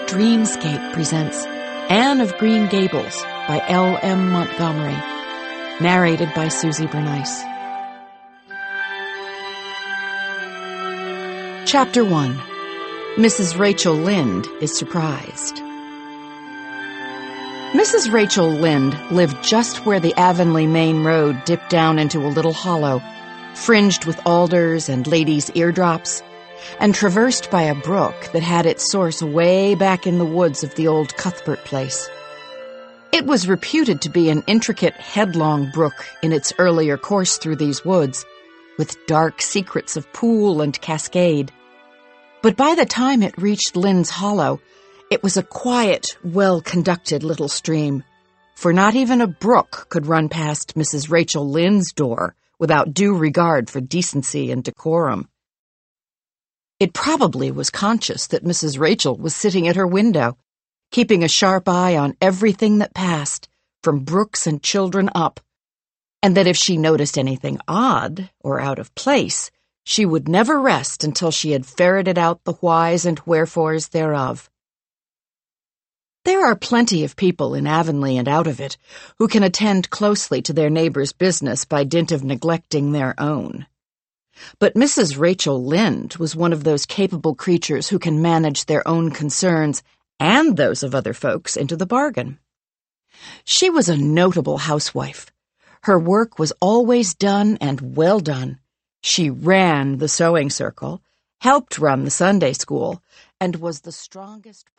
Dreamscape presents Anne of Green Gables by L. M. Montgomery, narrated by Susie Bernice. Chapter 1. Mrs. Rachel Lynde is surprised. Mrs. Rachel Lynde lived just where the Avonlea Main Road dipped down into a little hollow, fringed with alders and ladies' eardrops, and traversed by a brook that had its source way back in the woods of the old Cuthbert place. It was reputed to be an intricate, headlong brook in its earlier course through these woods, with dark secrets of pool and cascade. But by the time it reached Lynde's Hollow, it was a quiet, well-conducted little stream, for not even a brook could run past Mrs. Rachel Lynde's door without due regard for decency and decorum. It probably was conscious that Mrs. Rachel was sitting at her window, keeping a sharp eye on everything that passed, from brooks and children up, and that if she noticed anything odd or out of place, she would never rest until she had ferreted out the whys and wherefores thereof. There are plenty of people in Avonlea and out of it who can attend closely to their neighbor's business by dint of neglecting their own. But Mrs. Rachel Lynde was one of those capable creatures who can manage their own concerns and those of other folks into the bargain. She was a notable housewife. Her work was always done and well done. She ran the sewing circle, helped run the Sunday school, and was the strongest